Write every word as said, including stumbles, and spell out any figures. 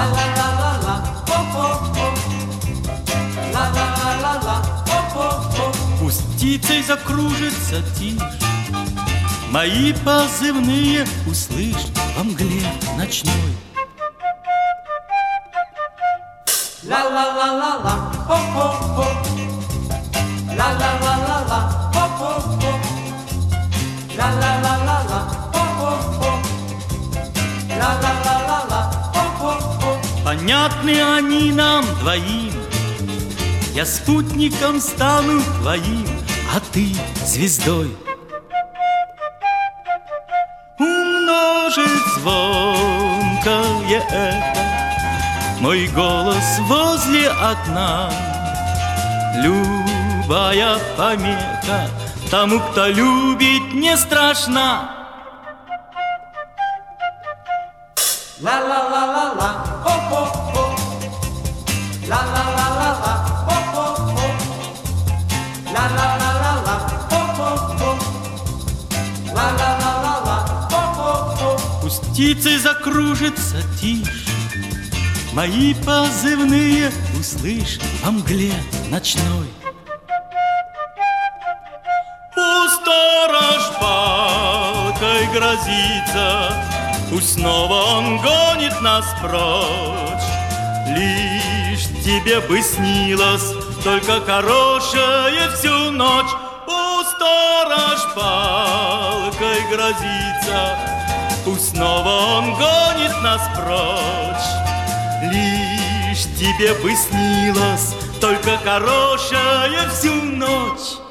Ла-ла-ла-ла-ла, о-о-о. Ла-ла-ла-ла-ла, о-о-о. Пусть птицей закружится тишь, мои позывные услышь во мгле ночной. Ла-ла-ла-ла-ла, о-о-о. Ла-ла-ла-ла-ла, о-о-о. Ла-ла-ла-ла-ла, о-о-о. Ла-ла-ла-ла-ла, о-о-о. Понятны они нам двоим, я спутником стану твоим, а ты звездой. Умножит звонкое эхо мой голос возле окна. Любая помеха тому, кто любит, не страшна. Ла-ла-ла-ла-ла, о-о-о. Ла-ла-ла-ла-ла, о-о-о. Ла-ла-ла-ла-ла, о-о-о. Ла-ла-ла-ла-ла, о-о-о. Пусть птицей закружится тишь, мои позывные услышь во мгле ночной. Пусть сторож палкой грозится, пусть снова он гонит нас прочь. Лишь тебе бы снилось только хорошее всю ночь. Пусть сторож палкой грозится, пусть снова он гонит нас прочь. Лишь тебе бы снилось только хорошее всю ночь.